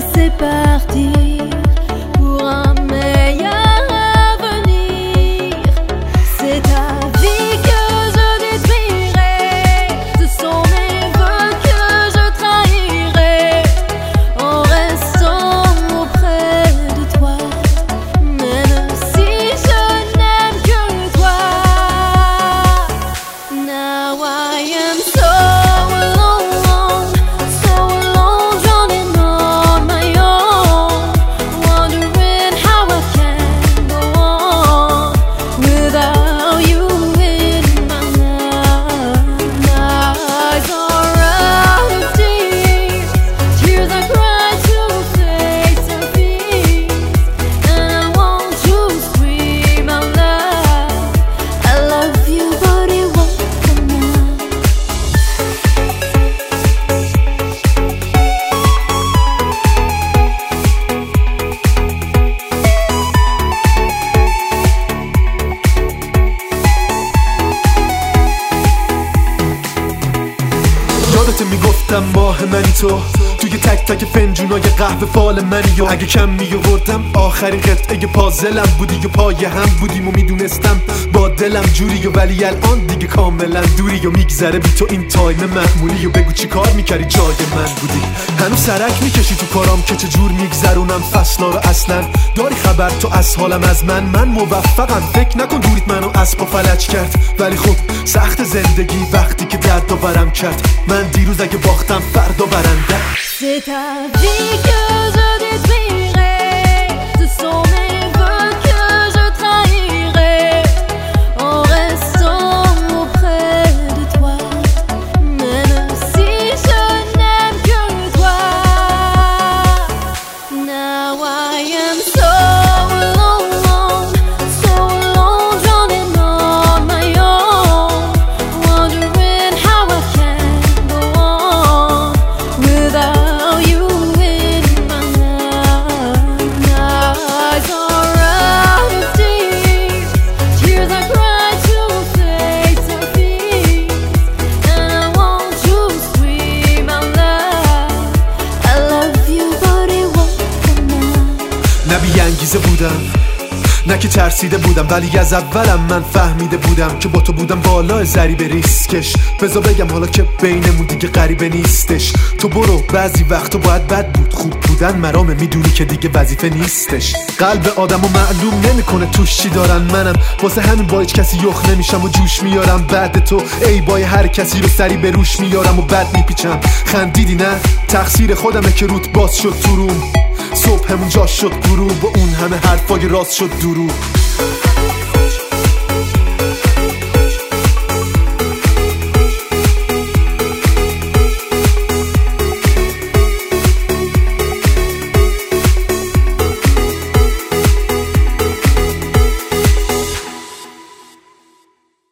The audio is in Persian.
laisser partir pour un meilleur avenir. C'est ta vie que je détruirai, ce sont mes vœux que je trahirai en restant auprès de toi, même si je n'aime que toi. Now I am so alone, drowning on my own, wondering how I can go on without you in my life. My eyes are out of tears, tears I cry to face and peace, and I want to scream out loud, I love you but it won't come out. یادت میگفتم ماه منی تو توی تک تک فنجونای قهوه فال منی و اگه کم میوردم آخرین قطعه پازلم بودی و پای هم بودیم و میدونستم با دلم جوری و ولی الان دیگه کاملا دوری و میگذره بی تو این تایم معمولی و بگو چی کار میکردی جای من بودی. هنوز سرک میکشی تو کارام که چجور میگذرونم فصلا رو، اصلا داری خبر تو از حالم از من موفقم، فکر نکن دوریت منو اسب و فلج کرد، ولی خب سخت زندگی وقتی که درد برم کرد. من دیروز اگه باختم فردا برنده. C'est ta vie que je détruirai, ce sont mes vœux que je trahirai en restant auprès de toi, même si je n'aime que toi. Now I am so alone, drowning on my own, wondering how I can go on without you in my life. My eyes are out of tears, tears I cry to face and peace, and I want to scream out loud, I love you but it won't come out. نه بی‌انگیزه بودم نه که ترسیده بودم، ولی از اولم من فهمیده بودم که با تو بودم بالا ضریب ریسکش. بذار بگم حالا که بینمون دیگه غریبه نیستش، تو برو بعضی وقتا باید بد بود، خوب بودن مرامه، میدونی که دیگه وظیفه نیستش. قلب آدمو معلوم نمیکنه توش چی دارن، منم واسه همین با هیچ کسی یخ نمیشم و جوش میارم بعد تو، ای بای هر کسی رو سری به روش میارم و بد میپیچم. خندیدی نه؟ تقصیر خودمه که روت باز شد تو روم، صبحمون جا شد غروب و اون همه حرفای راست شد دروغ.